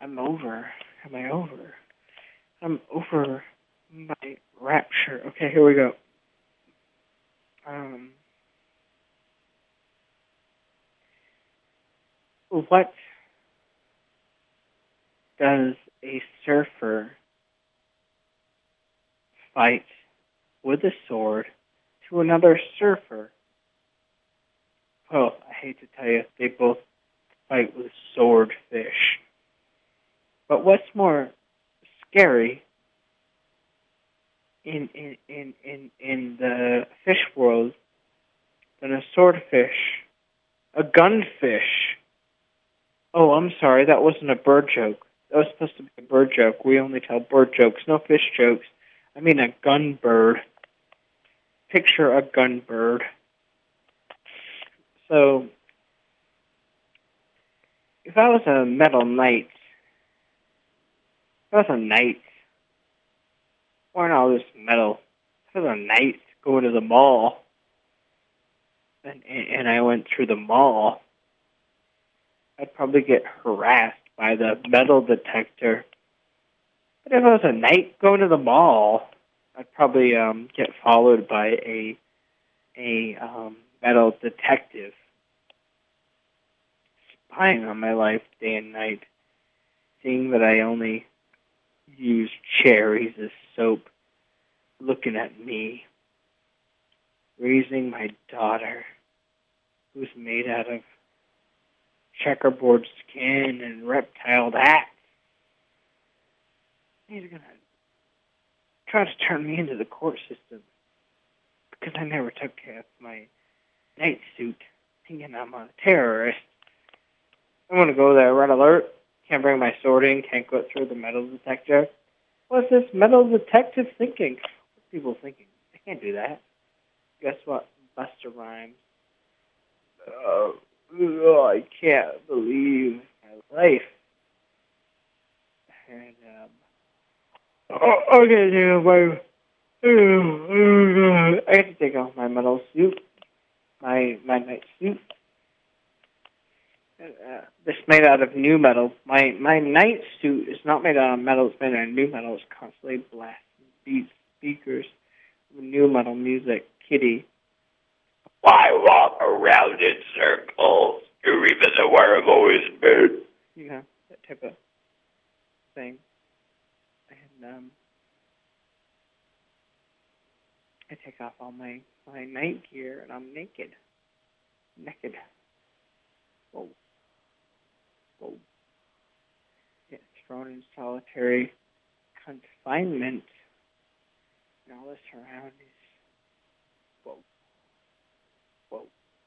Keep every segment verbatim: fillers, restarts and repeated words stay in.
I'm over. Am I over? I'm over my rapture. Okay, here we go. Um, what does a surfer fight with a sword to another surfer? Well, I hate to tell you, they both fight with swordfish. But what's more scary in in, in, in, in the fish world than a swordfish? A gunfish. Oh, I'm sorry, that wasn't a bird joke. That was supposed to be a bird joke. We only tell bird jokes, no fish jokes. I mean a gun bird. Picture a gun bird. So, if I was a metal knight, if I was a knight, wearing all this metal, if I was a knight going to the mall, and, and I went through the mall, I'd probably get harassed by the metal detector. But if I was a knight going to the mall, I'd probably um, get followed by a a um, metal detective spying on my life day and night, seeing that I only use cherries as soap, looking at me, raising my daughter, who's made out of checkerboard skin and reptile hats. He's going to try to turn me into the court system because I never took off my night suit, thinking I'm a terrorist. I'm going to go there, red alert. Can't bring my sword in, can't go through the metal detector. What's this metal detective thinking? What's people thinking? They can't do that. Guess what? Buster Rhymes. Oh, oh, I can't believe my life. And, um, oh, okay, take off my, I have to take off my metal suit, my, my night suit. Uh, it's made out of new metal. My my night suit is not made out of metal. It's made out of new metal. It's constantly blasting beats, speakers, new metal music. Kitty. Why walk around in circles? You're even the where I've always been. You know, that type of thing. And um, I take off all my, my night gear and I'm naked. Naked. Whoa. Whoa. Get thrown in solitary confinement. And all this around is, whoa, whoa.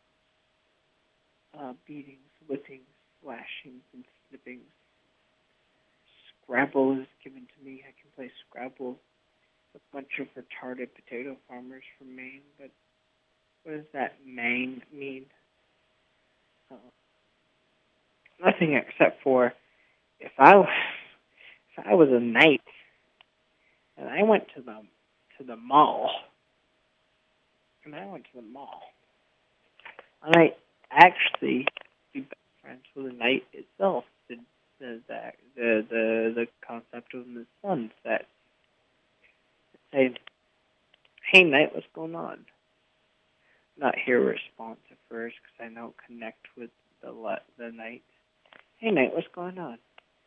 Uh, beatings, whippings, slashings, and snippings. Scrabble is given to me. I can play Scrabble with a bunch of retarded potato farmers from Maine, but what does that Maine mean? Uh, nothing except for if I if I was a knight and I went to the to the mall and I went to the mall, I might actually be best friends with the knight itself. The the the the the, the concept of the sun that say, "Hey knight, what's going on?" Not hear a response at first because I don't connect with the le- the knight. Hey knight, what's going on?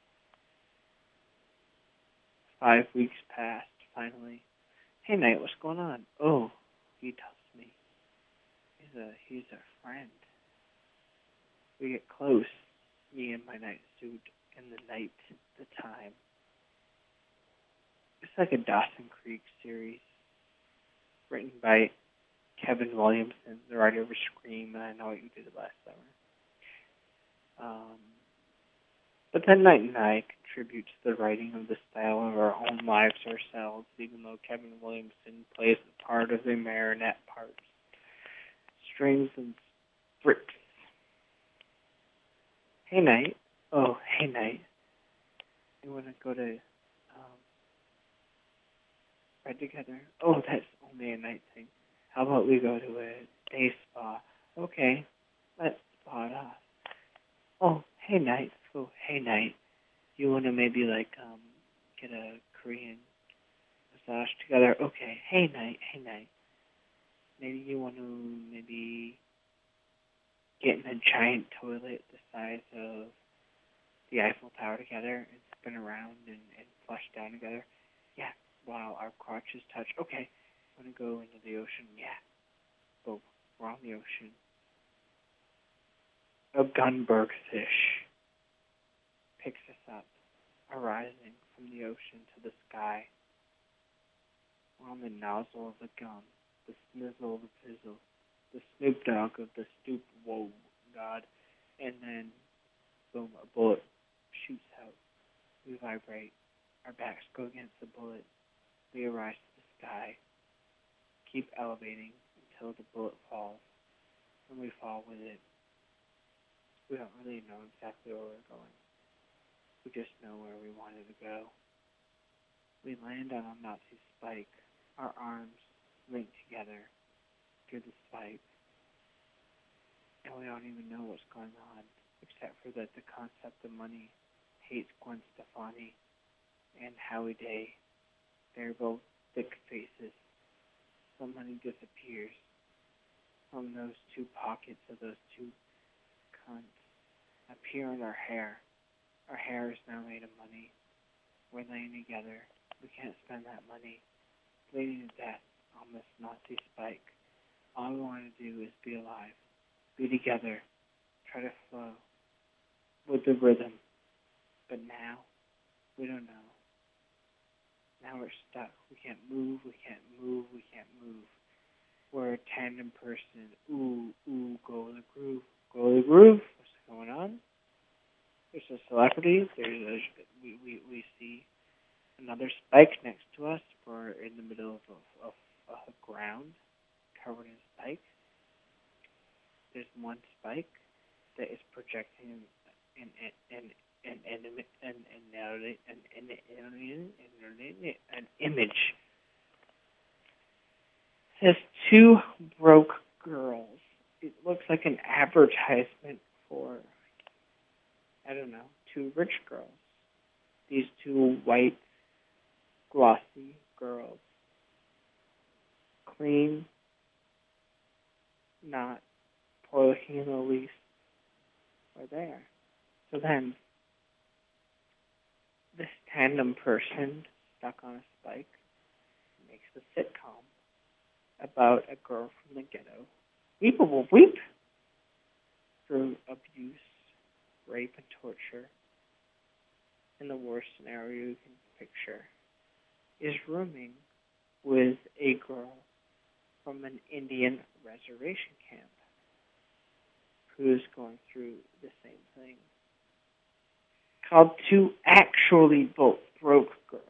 Five weeks passed, finally. Hey knight, what's going on? Oh, he tells me. He's a he's a friend. We get close, me and my night suit, and the night, the time. It's like a Dawson Creek series, written by Kevin Williamson, the writer of Scream, and I Know What You Did Last Summer. Um, but then Night and I contribute to the writing of the style of our own lives ourselves, even though Kevin Williamson plays the part of the marionette parts, strings and bricks. Hey Night. Oh, hey Night. You want to go to um, ride together? Oh, that's only a night thing. How about we go to a day spa? Okay, let's spa it off. Oh, hey Night. Oh, hey Night. You want to maybe like um get a Korean massage together. Okay, hey night, hey night. Maybe you want to maybe get in a giant toilet the size of the Eiffel Tower together and spin around and, and flush down together. Yeah, wow, our crotches touch. Okay, want to go into the ocean? Yeah, boom, we're on the ocean. A gunberg fish picks us up, arising from the ocean to the sky. We're on the nozzle of the gun, the snizzle of the fizzle, the Snoop Dogg of the stoop. Whoa, God. And then, boom, a bullet shoots out. We vibrate. Our backs go against the bullet. We arise to the sky. Keep elevating until the bullet falls. And we fall with it. We don't really know exactly where we're going. We just know where we wanted to go. We land on a Nazi spike. Our arms linked together through the spike. And we don't even know what's going on, except for that the concept of money hates Gwen Stefani and Howie Day. They're both thick faces. So money disappears from those two pockets of those two cunts appear in our hair. Our hair is now made of money. We're laying together. We can't spend that money. Bleeding to death on this Nazi spike. All we want to do is be alive. Be together. Try to flow with the rhythm. But now, we don't know. Now we're stuck. We can't move. We can't move. We can't move. We're a tandem person. Ooh, ooh, go with the groove. Go with the groove. What's going on? There's a celebrity. There's a, we, we, we see another spike next to us. We're in the middle of a, of, of a ground covered in spikes. There's one spike that is projecting an an an an an an an an image. It says two broke girls. It looks like an advertisement for, I don't know, two rich girls. These two white, glossy girls. Clean, not poor looking in the least, are there. So then, this tandem person stuck on a spike makes a sitcom about a girl from the ghetto. Weep will weep through abuse, rape, and torture. In the worst scenario you can picture, is rooming with a girl from an Indian reservation camp who's going through the same thing. Called Two Actually Both Broke Girls.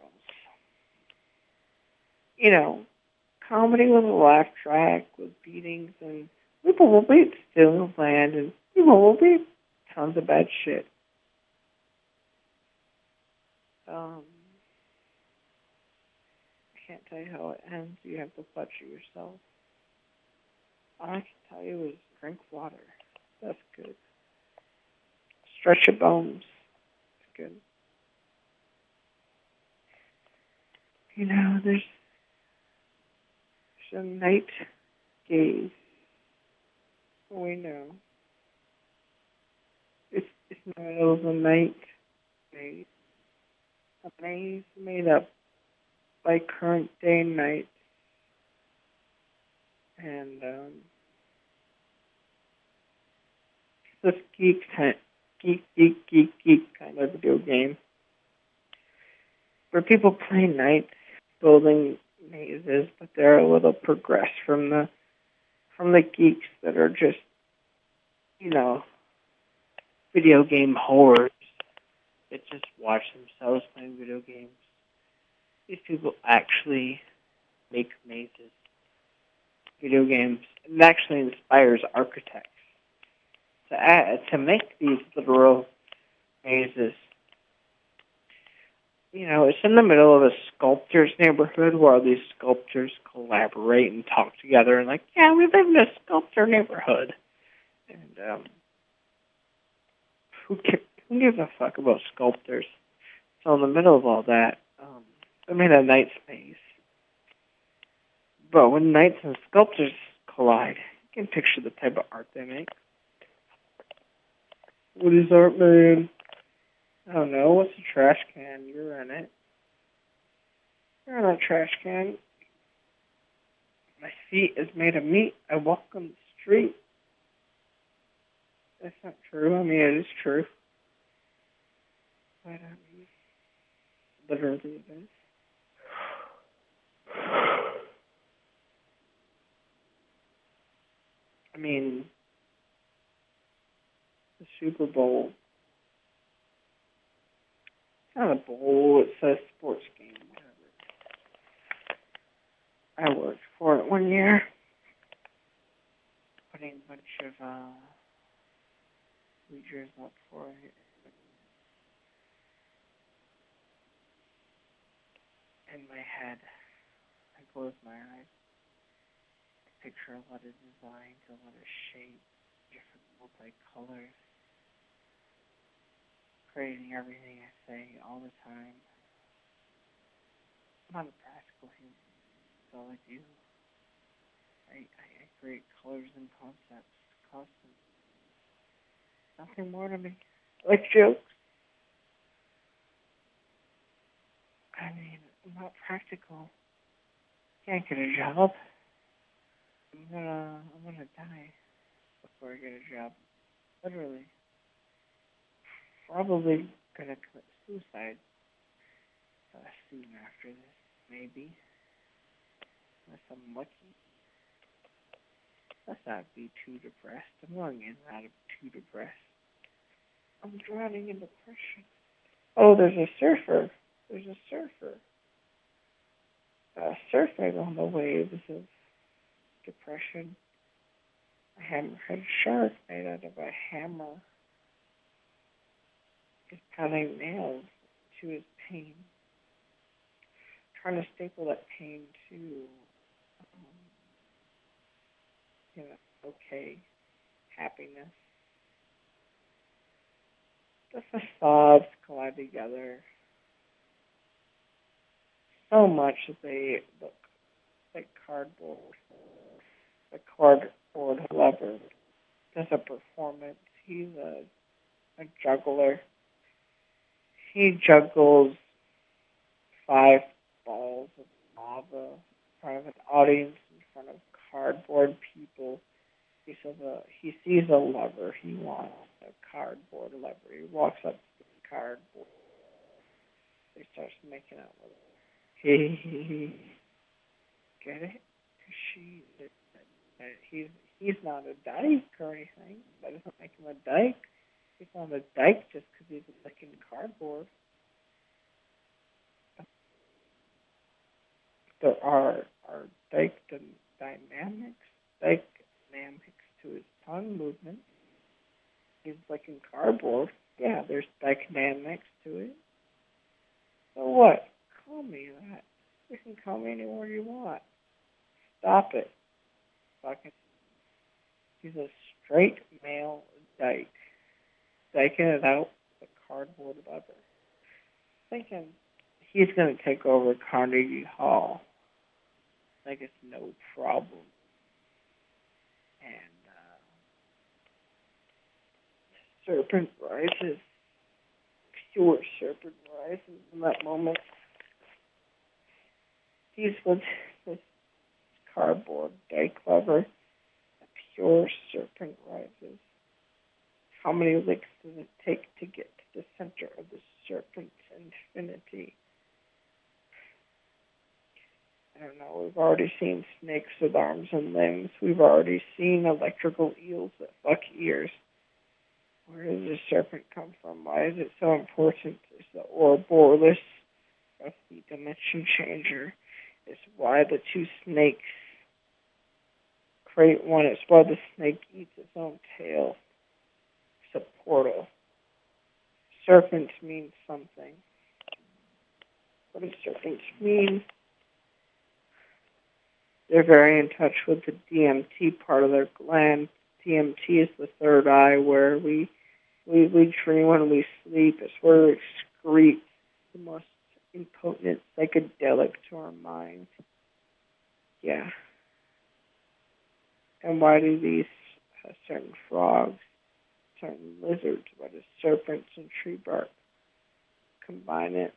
You know, comedy with a laugh track, with beatings, and people will beat still land, and people will beat tons of bad shit. Um, I can't tell you how it ends. You have to watch it yourself. All I can tell you is drink water. That's good. Stretch your bones. That's good. You know, there's, there's a night gaze. We know. It's, it's in the middle of the night gaze. A maze made up by current day and night. And, um, this geek, geek, geek, geek, geek kind of video game where people play nights building mazes, but they're a little progressed from the from the geeks that are just, you know, video game whores that just watch themselves playing video games. These people actually make mazes, video games. It actually inspires architects to add, to make these literal mazes. You know, it's in the middle of a sculptor's neighborhood where all these sculptors collaborate and talk together and like, yeah, we live in a sculptor neighborhood. And um, who, cares, who gives a fuck about sculptors? So in the middle of all that, um, I made a night space. But when knights and sculptors collide, you can picture the type of art they make. What is art, man? I don't know. What's a trash can? You're in it. You're in a trash can. My feet is made of meat. I walk on the street. That's not true. I mean, it is true. But, I mean, literally it is. I mean, the Super Bowl. It's not a bowl. It's a sports game. Whatever. I worked for it one year. Putting a bunch of uh, bleachers up for it. In my head, I close my eyes. I picture a lot of designs, a lot of shapes, different multicolors. Creating everything I say all the time. I'm not a practical human. That's all I do. I, I, I create colors and concepts constantly. Nothing more to me. Like jokes. I mean, I'm not practical. Can't get a job. I'm gonna, I'm gonna die before I get a job. Literally. Probably gonna commit suicide uh, soon after this, maybe. Unless I'm lucky. Let's not be too depressed. I'm going in and out of too depressed. I'm drowning in depression. Oh, there's a surfer. There's a surfer. Uh, surfing on the waves of depression. A hammerhead shark made out of a hammer is pounding nails to his pain. Trying to staple that pain to, um, you know, okay, happiness. The facades collide together so much that they look like cardboard. The cardboard lover does a performance. He's a, a juggler. He juggles five balls of lava in front of an audience, in front of cardboard people. He says a, he sees a lever he wants, a cardboard lever. He walks up to the cardboard. He starts making out with her. He, he, he get it? She, uh, he's he's not a dyke or anything. That doesn't make him a dyke. He's not a dyke just because he's licking cardboard. There are are dyke dynamics, dyke dynamics to his tongue movement. He's licking cardboard. Yeah, there's dyke dynamics to it. So what? Call me that. You can call me any word you want. Stop it. Fucking. He's a straight male dyke. Dyking it out with a cardboard lever. Thinking he's going to take over Carnegie Hall. Like it's no problem. And uh, serpent rises. Pure serpent rises in that moment. He's with this cardboard dyke lever. A pure serpent rises. How many licks does it take to get to the center of the serpent's infinity? I don't know. We've already seen snakes with arms and limbs. We've already seen electrical eels that fuck ears. Where does the serpent come from? Why is it so important? Is the Ouroboros of the dimension changer? It's why the two snakes create one. It's why the snake eats its own tail. It's a portal. Serpents mean something. What do serpents mean? They're very in touch with the D M T part of their gland. D M T is the third eye where we we, we dream when we sleep. It's where we excrete the our mind. Yeah. And why do these uh, certain frogs, certain lizards, why do serpents and tree bark combine it?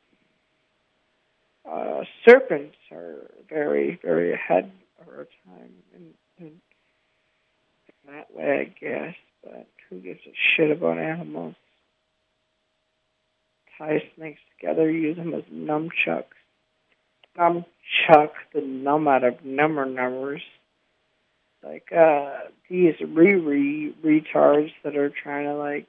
Uh, serpents are very, very ahead of our time in, in, in that way, I guess. But who gives a shit about animals? Tie snakes together, use them as nunchucks. Nunchuck the numb out of number numbers. Like uh, these re-re retards that are trying to like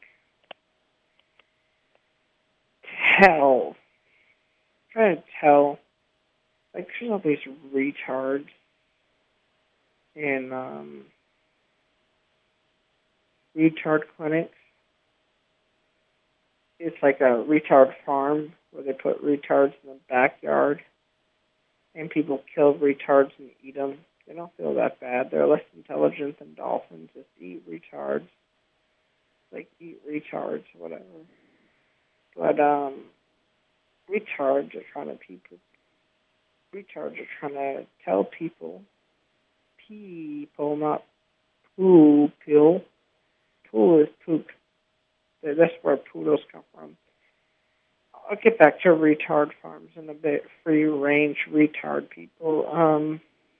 tell, trying to tell. Like there's all these retards in um, retard clinics. It's like a retard farm where they put retards in the backyard and people kill retards and eat them. They don't feel that bad. They're less intelligent than dolphins. Just eat retards. Like eat retards, whatever. But um, retards are trying to people. Retards are trying to tell people, people, not poo, pill. Poo is poop. That's where poodles come from. I'll get back to retard farms in a bit. Free range retard people. Um,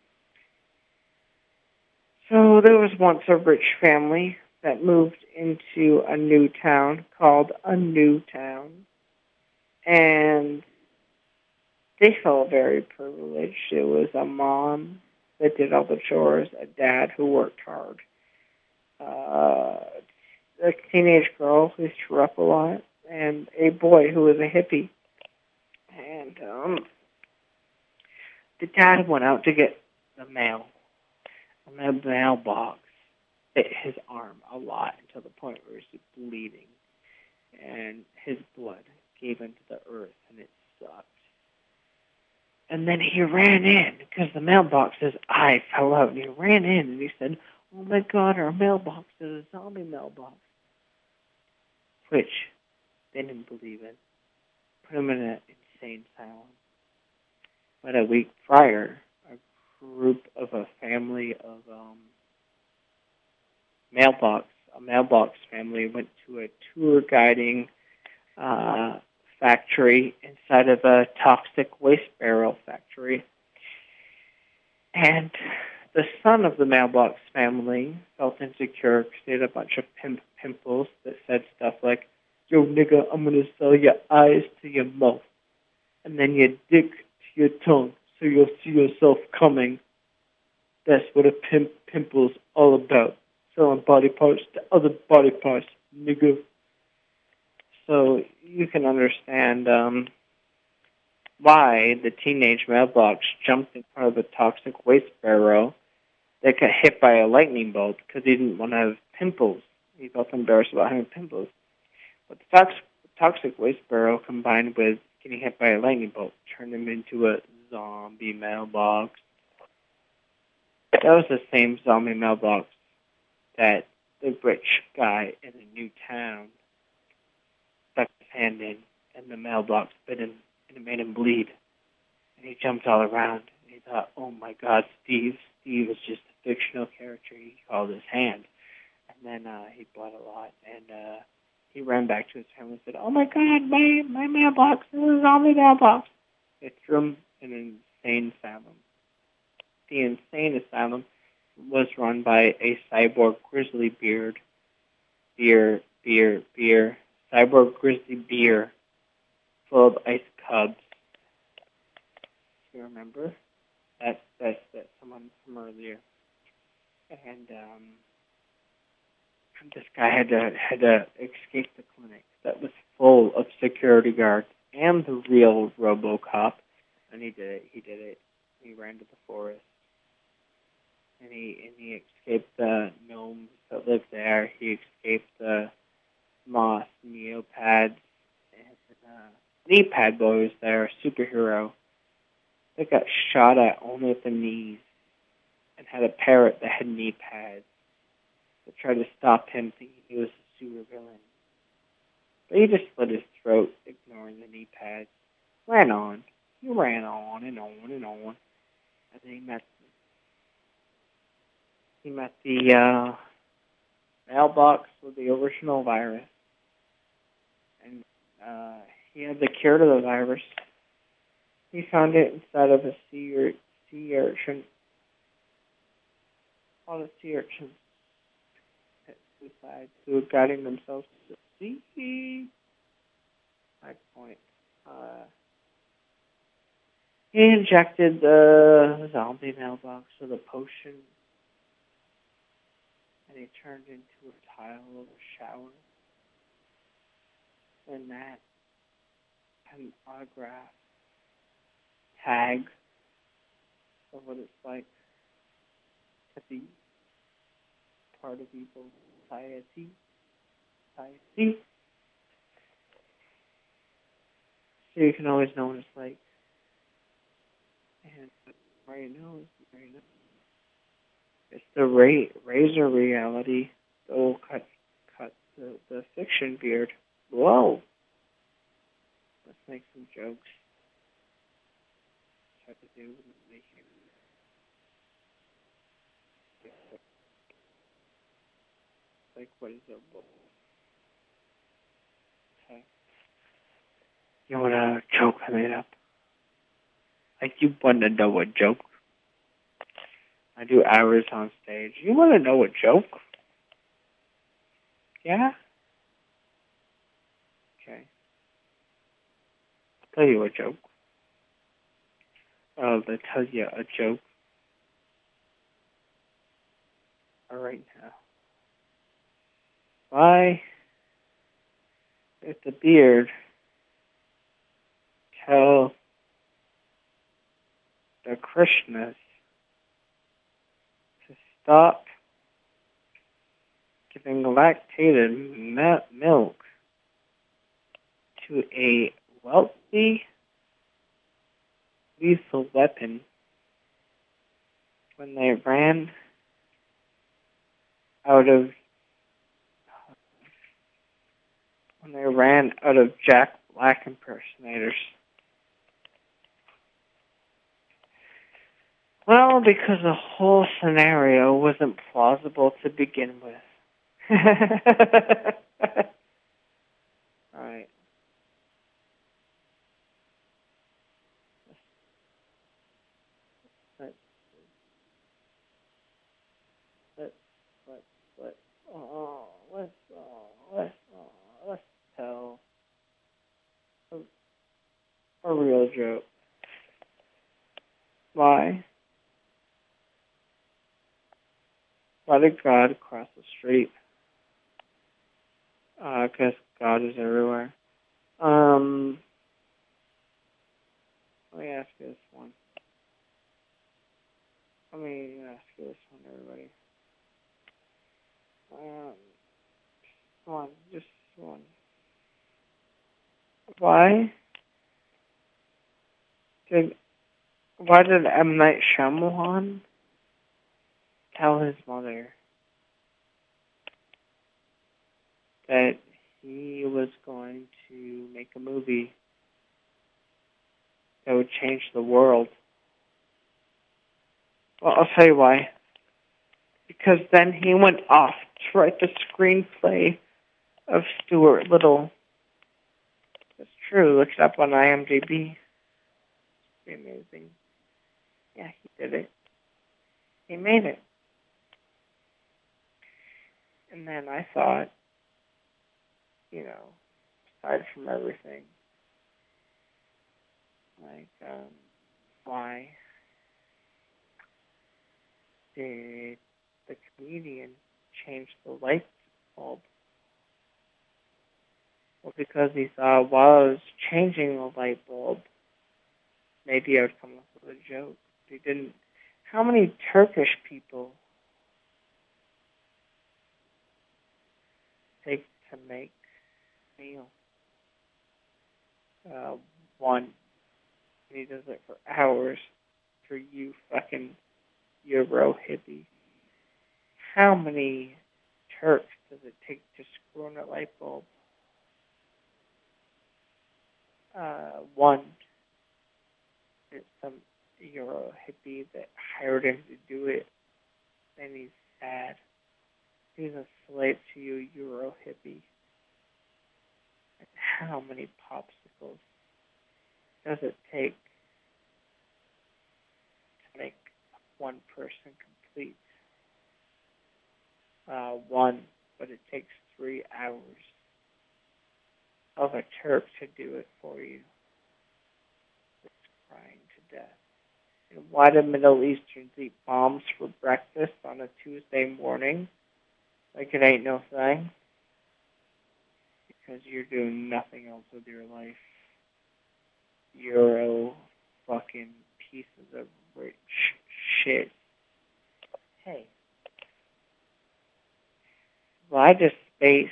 so there was once a rich family that moved into a new town called a new town, and they felt very privileged. It was a mom that did all the chores, a dad who worked hard, uh, a teenage girl who threw up a lot, and a boy who was a hippie. And um, the dad went out to get the mail, and the mailbox hit his arm a lot to the point where he was bleeding, and his blood gave into the earth, and it sucked. And then he ran in because the mailbox's eye fell out, and he ran in and he said, "Oh my God, our mailbox is a zombie mailbox," which they didn't believe in. Put him in an insane asylum. But a week prior, a group of a family of um, mailbox, a mailbox family went to a tour guiding uh, factory inside of a toxic waste barrel factory. And the son of the mailbox family felt insecure because he had a bunch of pimp pimples that said stuff like, "Yo, nigga, I'm going to sell your eyes to your mouth, and then your dick to your tongue, so you'll see yourself coming. That's what a pimp pimple's all about. Selling body parts to other body parts, nigga." So you can understand um, why the teenage mailbox jumped in front of the toxic waste barrel that got hit by a lightning bolt because he didn't want to have pimples. He felt embarrassed about having pimples. But the toxic, toxic waste barrel combined with getting hit by a lightning bolt turned him into a zombie mailbox. That was the same zombie mailbox that the rich guy in the new town stuck his hand in, and the mailbox bit him, and it made him bleed. And he jumped all around. And he thought, "Oh my God, Steve. Steve is just a fictional character." He called his hand. And then uh, he bled a lot, and uh, he ran back to his family and said, "Oh my God, my, my mailbox is a zombie mailbox." They threw him in an insane asylum. The insane asylum was run by a cyborg grizzly beard. Beer, beer, beer. Cyborg grizzly beer full of ice cubs. You remember? That's, that's, that's someone from earlier. And um, this guy had to, had to escape the clinic that was full of security guards and the real RoboCop. And he did it. He did it. He ran to the forest. And he and he escaped the gnomes that lived there. He escaped the moss, neopads, and uh, Kneepad Boy was there, a superhero that got shot at only at the knees and had a parrot that had knee pads that tried to stop him thinking he was a supervillain. But he just slit his throat, ignoring the knee pads. Ran on. he ran on and on and on. And then he met he met the uh, mailbox with the original virus, and uh, he had the cure to the virus. He found it inside of a sea, ur- sea urchin. All the sea urchins at suicide who were guiding themselves to the sea. My point. Uh, he injected the zombie mailbox with a potion, and he turned into a tile of a shower. And that had an autograph tag of what it's like to be part of evil society. Society. So you can always know what it's like. And Mary knows, Mary knows. It's the ra- razor reality that will cut, cut the, the fiction beard. Whoa! Let's make some jokes. Try to do make it like what is a book? Okay. You want a joke I made up? Like you want to know a joke? I do hours on stage. You want to know a joke? Yeah? Okay. I'll tell you a joke. I'll tell you a joke. All right now. Why did the beard tell the Krishnas to stop giving lactated milk to a wealthy lethal weapon when they ran out of when they ran out of Jack Black impersonators? Well, because the whole scenario wasn't plausible to begin with. All right. Let's let's let's let's oh let's oh let's oh let's tell a, a real joke. Why? Why did God cross the street? Uh, because God is everywhere. Um, let me ask you this one. Let me ask you this one, everybody. Um, one, just one. Why did why did M. Night Shyamalan tell his mother that he was going to make a movie that would change the world? Well, I'll tell you why. Because then he went off to write the screenplay of Stuart Little. It's true. Look it up on IMDb. It's pretty amazing. Yeah, he did it. He made it. And then I thought, you know, aside from everything, like, um, why did the comedian change the light bulb? Well, because he thought while I was changing the light bulb, maybe I would come up with a joke. He didn't. How many Turkish people take to make a meal? Uh, one. And he does it for hours for you fucking Euro hippie. How many Turks does it take to screw in a light bulb? Uh, one. Euro hippie that hired him to do it, and he's sad. He's a slave to you, Euro hippie. And how many popsicles does it take to make one person complete? Uh, one, but it takes three hours of a Turk to do it for you. It's crying to death. And why do Middle Easterns eat bombs for breakfast on a Tuesday morning? Like it ain't no thing. Because you're doing nothing else with your life. Euro fucking pieces of rich shit. Hey. Why does space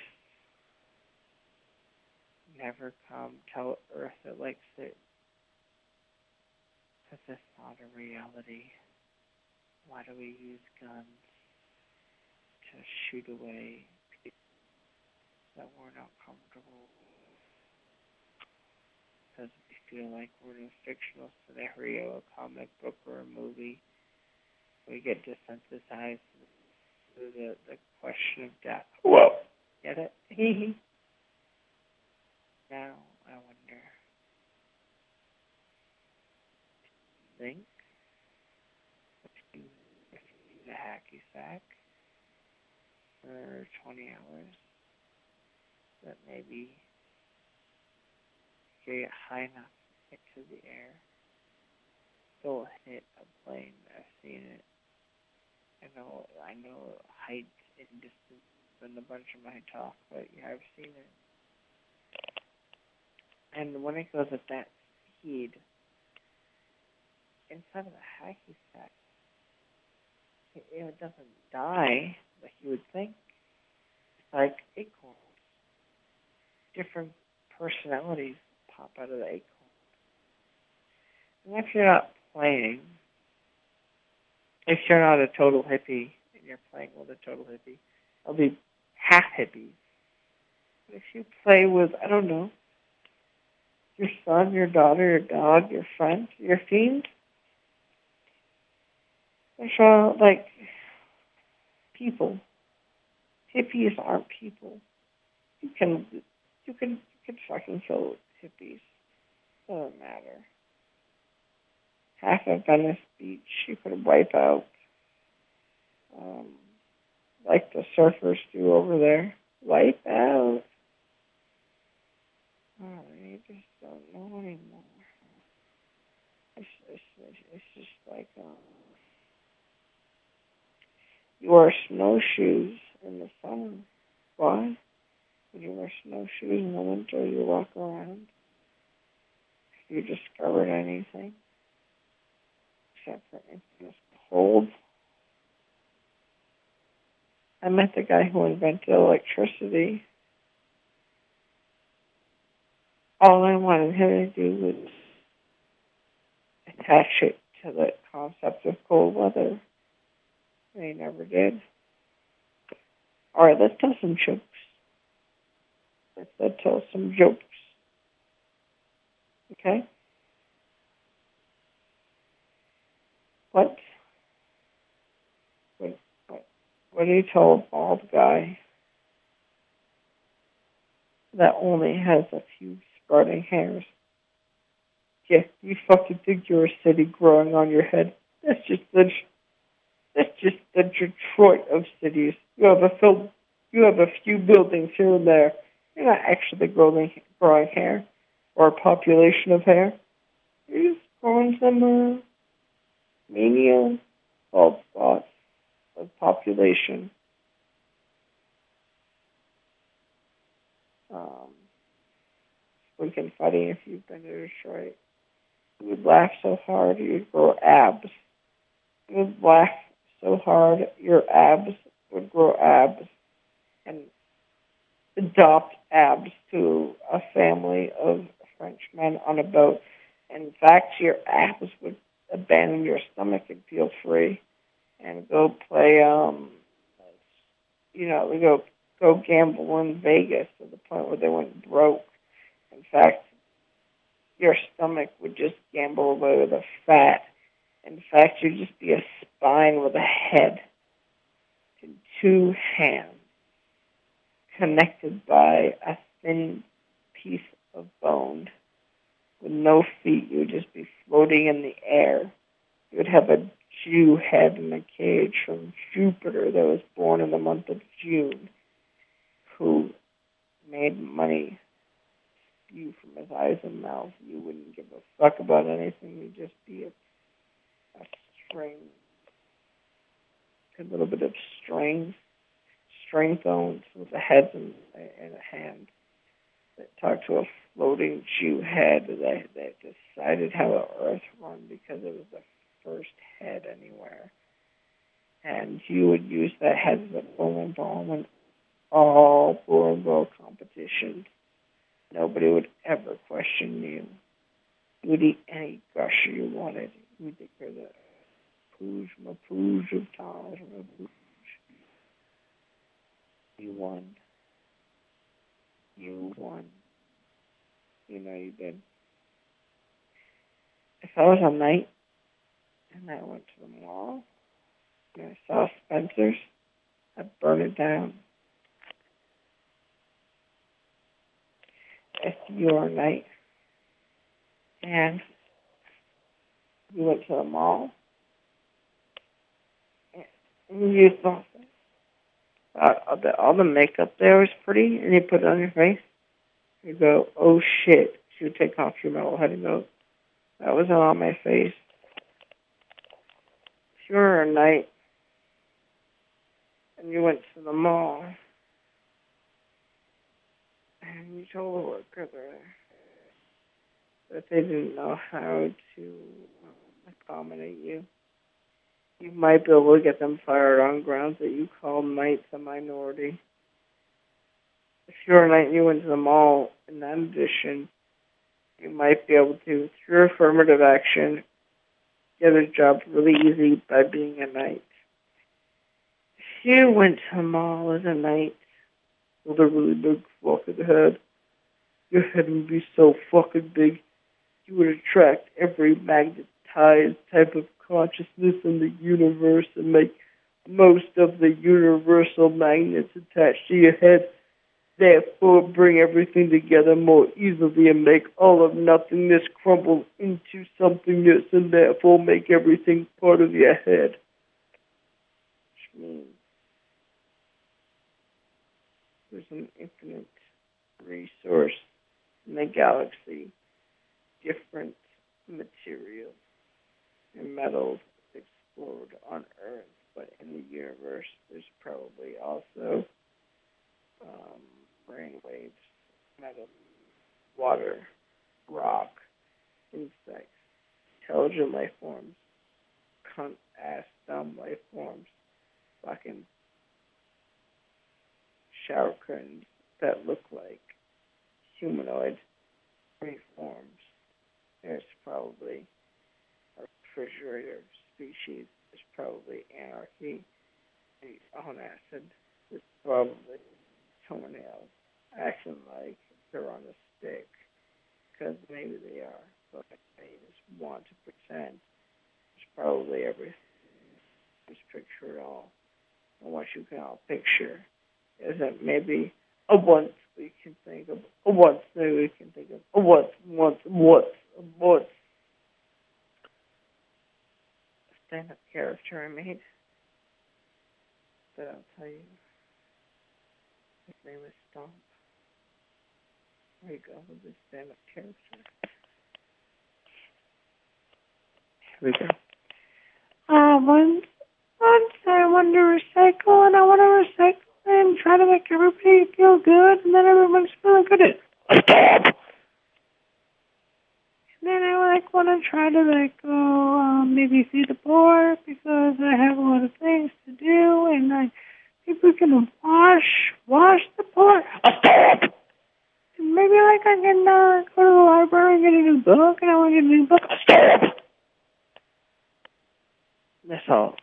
never come tell Earth it likes it? Because it's not a reality. Why do we use guns to shoot away people that we're not comfortable? Because we feel like we're in a fictional scenario, a comic book, or a movie. We get desensitized to the, the question of death. Whoa! Get it? Now, I wonder, think if you, if you eat a hacky sack for twenty hours, that maybe you get high enough into the air, it'll hit a plane. I've seen it. I know, I know height and distance and a bunch of my talk, but yeah, I've seen it. And when it goes at that speed, inside of a hacky sack, it, it doesn't die like you would think. It's like acorns. Different personalities pop out of the acorn. And if you're not playing, if you're not a total hippie and you're playing with a total hippie, I'll be half hippies. But if you play with, I don't know, your son, your daughter, your dog, your friend, your fiend, they're like people. Hippies aren't people. You can, you can, you can fucking kill hippies. Doesn't matter. Half of Venice Beach you could wipe out, um, like the surfers do over there. Wipe out. Oh, you just don't know anymore. It's, it's, it's just like um, you wear snowshoes in the summer. Why? When you wear snowshoes in the winter, you walk around. Have you discovered anything? Except for infamous cold. I met the guy who invented electricity. All I wanted him to do was attach it to the concept of cold weather. And he never did. All right, let's tell some jokes. Let's, let's tell some jokes. Okay? What? What, what, what do you tell a bald guy that only has a few sprouting hairs? Yeah, you fucking think you're a city growing on your head. That's just the, that's just the Detroit of cities. You have a few, you have a few buildings here and there. You're not actually growing, growing hair or a population of hair. You're just growing some uh, mania bald spots of population. Um, freaking funny if you've been to Detroit. You would laugh so hard you'd grow abs. You would laugh so hard your abs would grow abs and adopt abs to a family of Frenchmen on a boat. In fact, your abs would abandon your stomach and feel free and go play, um, you know, we go go gamble in Vegas to the point where they went broke. In fact, your stomach would just gamble away with the fat, In fact, you'd just be a spine with a head and two hands connected by a thin piece of bone. With no feet, you would just be floating in the air. You would have a Jew head in a cage from Jupiter that was born in the month of June, who made money spew from his eyes and mouth. You wouldn't give a fuck about anything. You'd just be a, a string, a little bit of string, string bones with a head and, and a hand that talked to a floating Jew head that, that decided how the earth run because it was the first head anywhere. And you would use that head as a bowling ball in all bowling ball competitions. Nobody would ever question you. You would eat any gusher you wanted. You would declare the pooge, my pooge of Taj, my pooge. You won. You won. You know you did. If I was a knight and I went to the mall and I saw Spencer's, I'd burn it down. If you were a knight and you went to the mall and you thought uh, all, the, all the makeup there was pretty and you put it on your face, you go, oh shit. You take off your metal head and go, that wasn't on my face. If you were a knight and you went to the mall and you told the worker there that they didn't know how to um, accommodate you, you might be able to get them fired on grounds that you call knights a minority. If you're a knight and you went to the mall in that edition, you might be able to, through affirmative action, get a job really easy by being a knight. If you went to the mall as a knight with a really big fucking head, your head would be so fucking big, you would attract every magnetized type of consciousness in the universe and make most of the universal magnets attached to your head. Therefore, bring everything together more easily and make all of nothingness crumble into somethingness and therefore make everything part of your head. Which means there's an infinite resource in the galaxy, different materials and metals explored on Earth, but in the universe there's probably also um, brain waves, metal, water, rock, insects, intelligent life forms, cunt ass dumb life forms, fucking shower curtains that look like humanoid reforms. There's probably a refrigerator species. There's probably anarchy on acid. There's probably toenails acting like they're on a stick, because maybe they are, but they just want to pretend. There's probably everything. Just picture it all. And what you can all picture is that maybe a once we can think of, a once maybe we can think of, a once, once, once, a once. A stand-up character I made that I'll tell you. His name is Stomp. There you go, with this stand-up character. Here we go. Uh, once, once I wanted to recycle, and I want to recycle and try to make everybody feel good, and then everyone's feeling good. And stop! And then I like want to try to like go um, maybe feed the poor because I have a lot of things to do, and I think we can wash wash the poor. Stop! And maybe like I can uh, go to the library and get a new book, and I want to get a new book. Stop! That's all.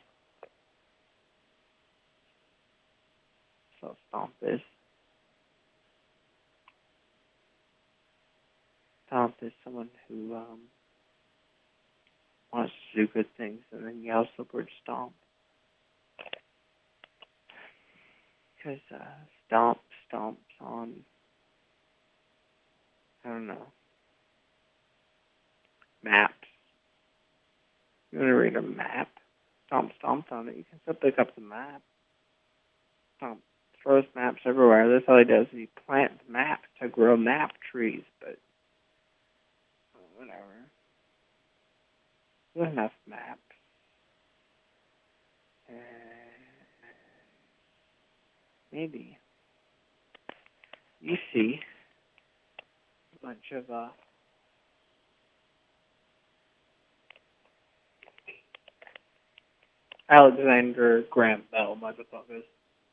So Stomp is. Stomp is someone who um, wants to do good things and then yells the word stomp. Because uh, stomp stomps on, I don't know, maps. You want to read a map? Stomp stomped on it. You can still pick up the map. Stomp throws maps everywhere. That's all he does. He plants maps to grow map trees, but whatever. There's enough maps. Uh, maybe. You see a bunch of uh, Alexander Graham Bell motherfuckers.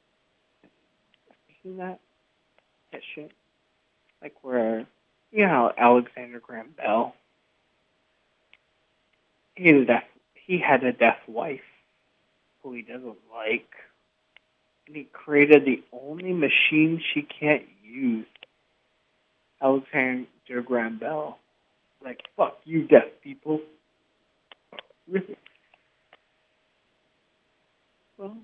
You seen that? That shit? Like where, you know, Alexander Graham Bell. He had a deaf, he had a deaf wife who he doesn't like, and he created the only machine she can't use. Alexander Graham Bell, like, fuck you, deaf people. Really? Well,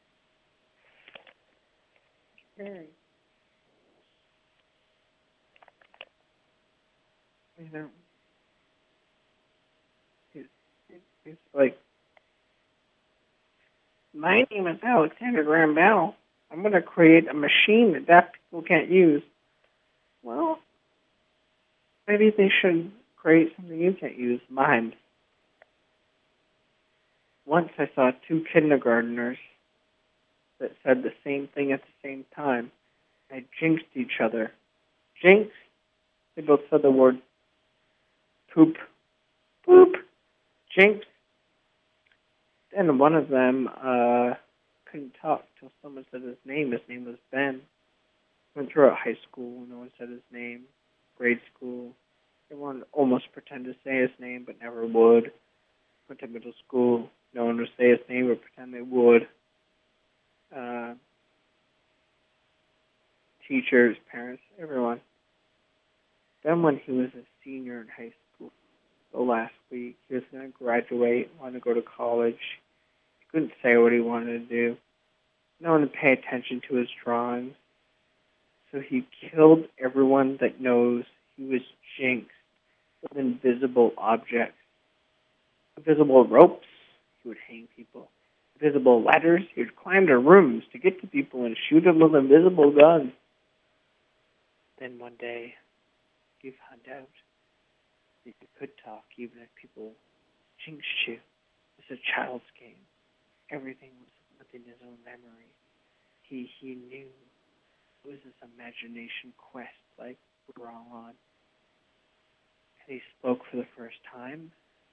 scary. You know, it's, it's, it's like, my name is Alexander Graham Bell. I'm going to create a machine that deaf people can't use. Well, maybe they should create something you can't use, mimes. Once I saw two kindergartners that said the same thing at the same time. They jinxed each other. Jinx? They both said the word poop. Poop. Jinx. And one of them uh, couldn't talk till someone said his name. His name was Ben. Went throughout high school. No one said his name. Grade school. Everyone almost pretended to say his name, but never would. Went to middle school. No one would say his name, but pretend they would. Uh, teachers, parents, everyone. Then when he was a senior in high school, so last week, he was going to graduate, wanted to go to college. He couldn't say what he wanted to do. No one would pay attention to his drawings. So he killed everyone that knows he was jinxed with invisible objects. Invisible ropes, he would hang people. Invisible ladders, he would climb to rooms to get to people and shoot them with invisible guns. Then one day, he found out that you could talk even if people jinxed you. It was a child's game. Everything was within his own memory. He he knew. It was this imagination quest like we were all on. And he spoke for the first time.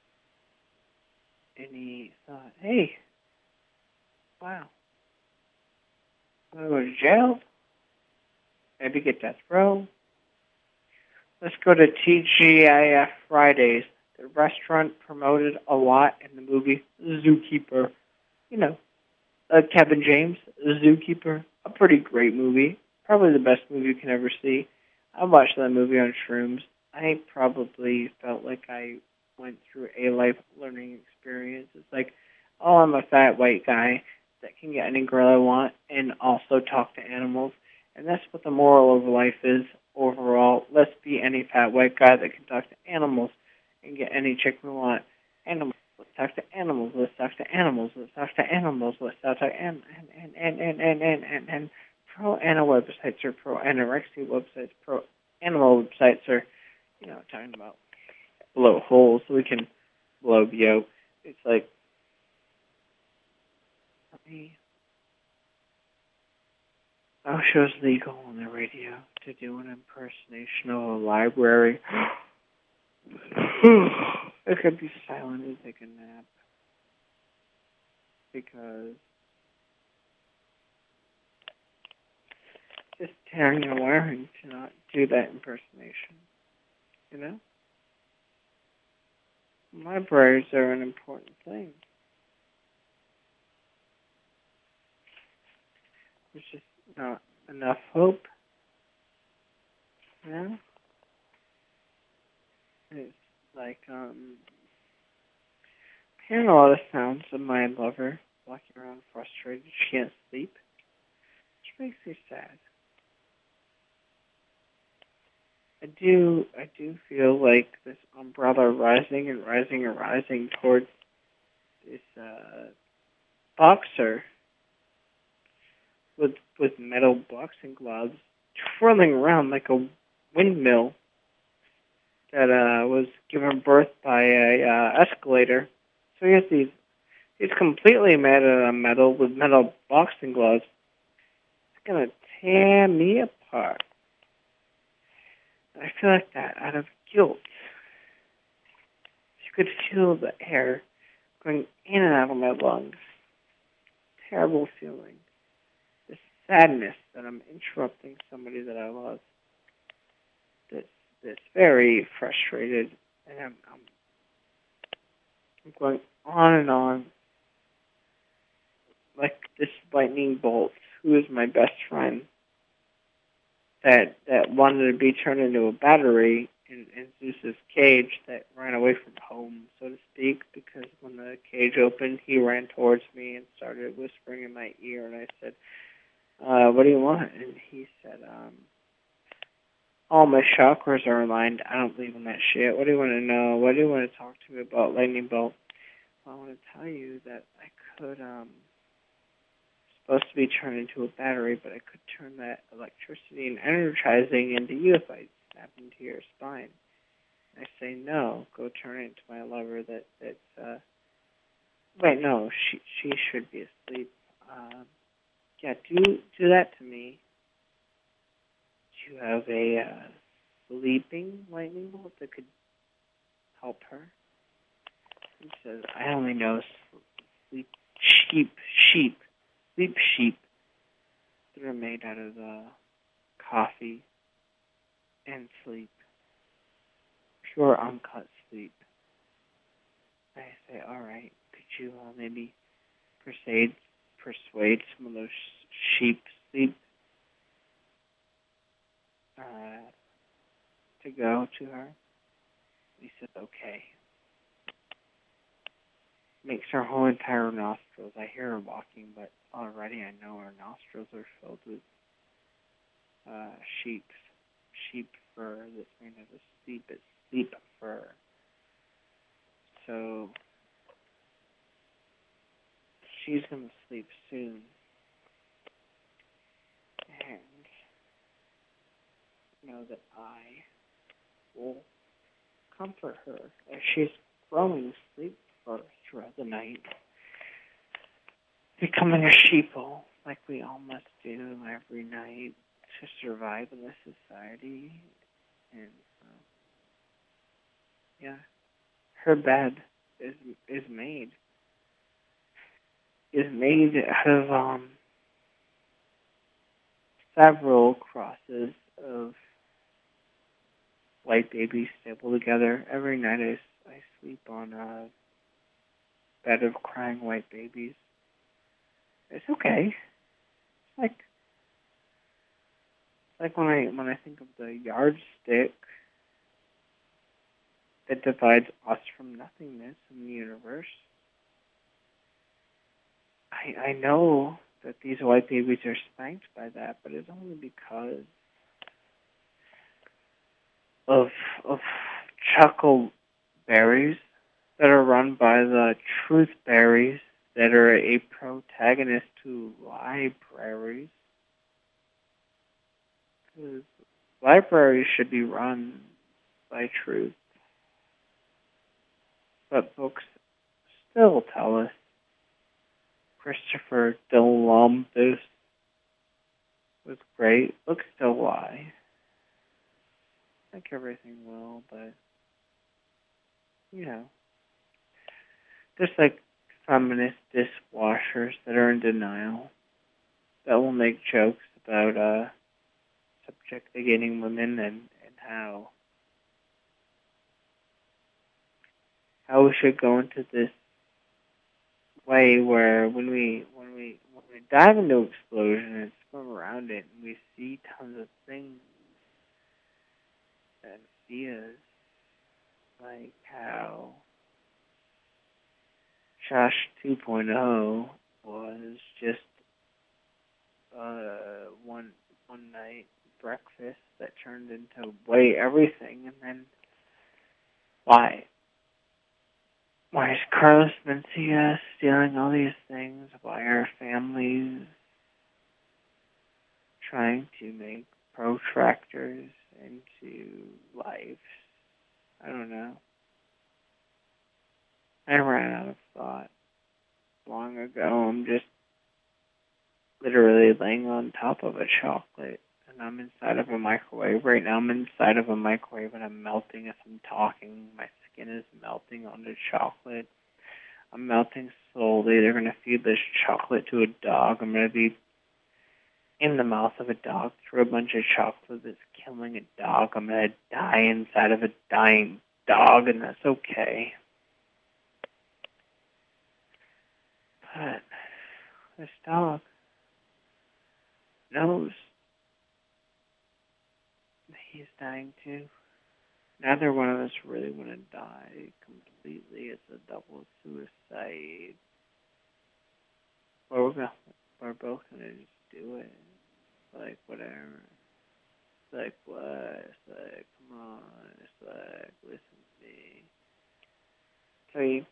And he thought, hey, wow, I'm going to go to jail. Maybe get death row. Let's go to T G I F Fridays. The restaurant promoted a lot in the movie Zookeeper. You know, uh, Kevin James, Zookeeper. A pretty great movie. Probably the best movie you can ever see. I watched that movie on shrooms. I probably felt like I went through a life learning experience. It's like, oh, I'm a fat white guy that can get any girl I want and also talk to animals. And that's what the moral of life is overall. Let's be any fat white guy that can talk to animals and get any chick we want. Animals. Let's talk to animals. Let's talk to animals. Let's talk to animals. Let's talk to and and and and and and and, and pro animal websites or pro anorexia websites. Pro animal websites are, you know, talking about blow holes so we can blow yo. It's like, I mean, oh, show's legal on the radio to do an impersonation of a library. It could be silent and take a nap. Because just tearing and wiring to not do that impersonation. You know? Libraries are an important thing. There's just not enough hope. You know? It's like, um, Hearing a lot of sounds of my lover walking around frustrated she can't sleep, which makes me sad. I do I do feel like this umbrella rising and rising and rising towards this uh, boxer with with metal boxing gloves twirling around like a windmill that uh, was given birth by a uh, escalator. So he has these. He's completely made out of metal with metal boxing gloves. It's gonna tear me apart. I feel like that out of guilt. You could feel the air going in and out of my lungs. Terrible feeling. This sadness that I'm interrupting somebody that I love. This this very frustrated, and I'm I'm, I'm going on and on like this lightning bolt. Who is my best friend? That that wanted to be turned into a battery in, in Zeus's cage that ran away from home, so to speak, because when the cage opened, he ran towards me and started whispering in my ear, and I said, uh, what do you want? And he said, um, all my chakras are aligned. I don't believe in that shit. What do you want to know? What do you want to talk to me about, Lightning Bolt? Well, I want to tell you that I could, um, supposed to be turned into a battery, but I could turn that electricity and energizing into you if I snap into your spine. I say no, go turn it into my lover. That that's uh. Wait, no, she she should be asleep. Um, yeah, do do that to me. Do you have a uh, sleeping lightning bolt that could help her? He says, I only know sleep sheep sheep sleep sheep that are made out of uh, coffee and sleep, pure uncut sleep. I say, all right, could you uh, maybe persuade persuade some of those sheep sleep uh, to go to her? He said, okay. Makes her whole entire nostrils. I hear her walking, but already I know her nostrils are filled with uh, sheep, sheep fur that's made out of sleep. It's sleep fur. So she's gonna sleep soon, and know that I will comfort her as she's growing sleep for throughout the night, becoming a sheeple like we all must do every night to survive in this society. And uh, yeah, her bed is is made is made out of um, several crosses of white babies stapled together. Every night I, I sleep on a bed of crying white babies. It's okay. It's like like when I when I think of the yardstick that divides us from nothingness in the universe. I I know that these white babies are spanked by that, but it's only because of of chuckle berries that are run by the truth berries that are a protagonist to libraries. Because libraries should be run by truth, but books still tell us Christopher Columbus was great. Books still lie. I think everything will, but you know, just like feminist dishwashers that are in denial, that will make jokes about uh, subjugating women and, and how how we should go into this way where when we when we when we dive into an explosion and swim around it and we see tons of things and ideas like how Josh two point oh was just uh, one one night breakfast that turned into way everything, and then why? Why is Carlos Mencia stealing all these things? Why are families trying to make protractors into life? I don't know. I ran out of thought long ago. I'm just literally laying on top of a chocolate, and I'm inside of a microwave. Right now I'm inside of a microwave, and I'm melting as I'm talking. My skin is melting on the chocolate. I'm melting slowly. They're going to feed this chocolate to a dog. I'm going to be in the mouth of a dog through a bunch of chocolate that's killing a dog. I'm going to die inside of a dying dog, and that's okay. But this dog knows that he's dying too. Neither one of us really want to die completely. It's a double suicide. Or we're, gonna, we're both going to just do it. Like, whatever. It's like, what? It's like, come on. It's like, listen to me. Tell you,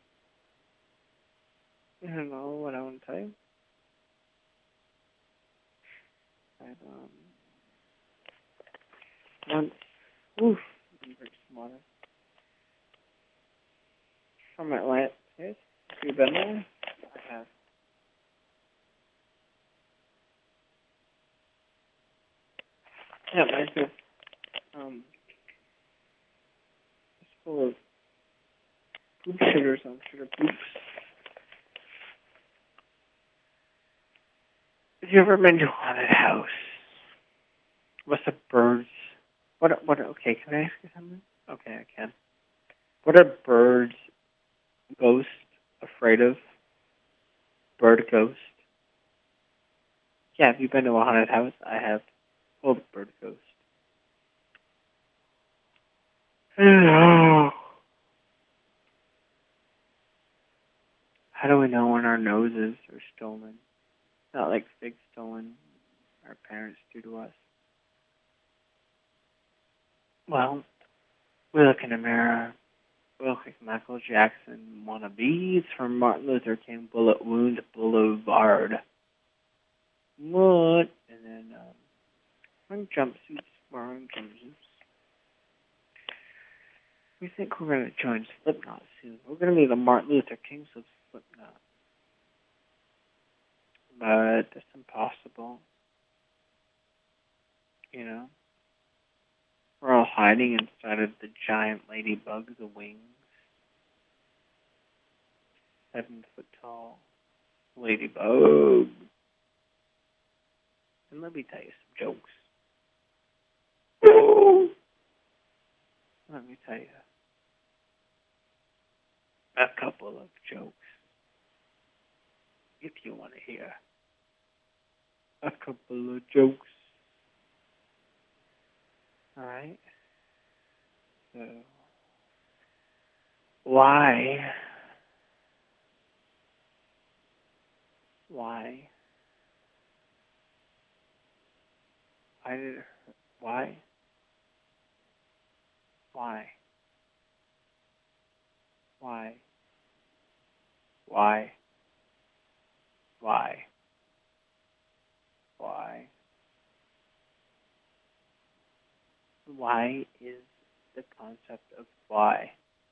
I don't know what I want to tell you. I've, um, once, oof, I'm pretty smart. From Atlantis. Have you been there? I have. Yeah, Atlantis. Um, it's full of poop shitters on sugar poops. Have you ever been to a haunted house? What's the birds? What? What? Okay, can I ask you something? Okay, I can. What are birds, ghosts, afraid of? Bird ghost. Yeah, have you been to a haunted house? I have. Full of bird ghost. Hello. How do we know when our noses are stolen? Not like fake stolen. Our parents do to us. Well, we look in a mirror. We look like Michael Jackson wannabes from Martin Luther King Bullet Wound Boulevard. What? And then, um, wearing jumpsuits, wearing jumpsuits. We think we're going to join Slipknot soon. We're going to be the Martin Luther Kings of Slipknot. But that's impossible. You know? We're all hiding inside of the giant ladybug's wings. Seven foot tall ladybug. And let me tell you some jokes. Let me tell you a couple of jokes. If you want to hear a couple of jokes. Alright? So, why? Why? Why did it hurt? Why? Why? Why? Why? Why? Why? Why is the concept of why?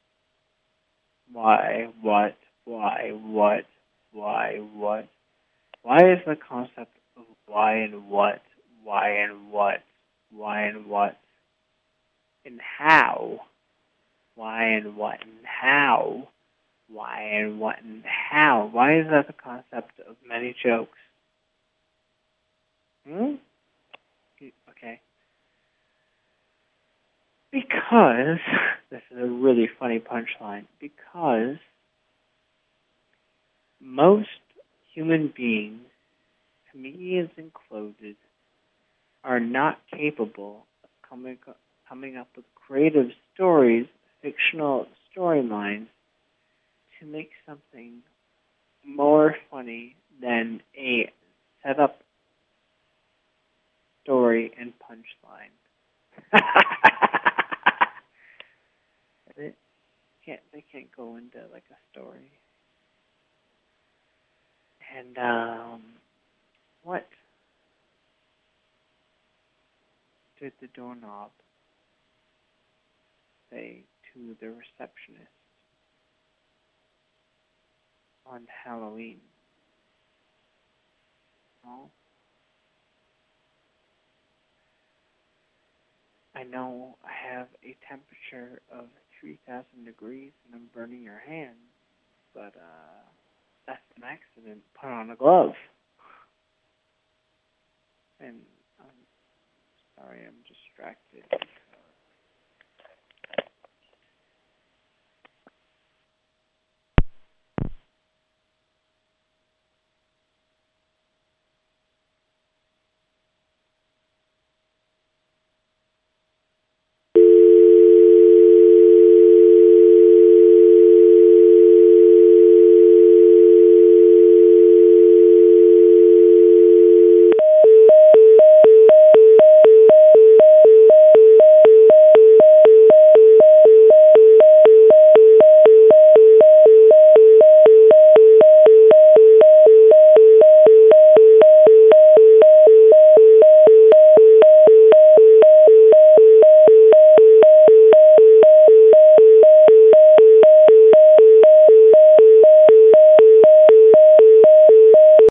Why? What? Why? What? Why? What? Why is the concept of why and what? Why and what? Why and what? And how? Why and what and how? Why and what and how? Why is that the concept of many jokes? Hmm? Okay. Because, this is a really funny punchline, because most human beings, comedians included, are not capable of coming, coming up with creative stories, fictional storylines, to make something more funny than a setup story and punchline. they can't they can't go into like a story. And um, what did the doorknob say to the receptionist on Halloween? Oh, I know I have a temperature of three thousand degrees and I'm burning your hand, but uh, that's an accident. Put on a glove. And I'm sorry, I'm distracted.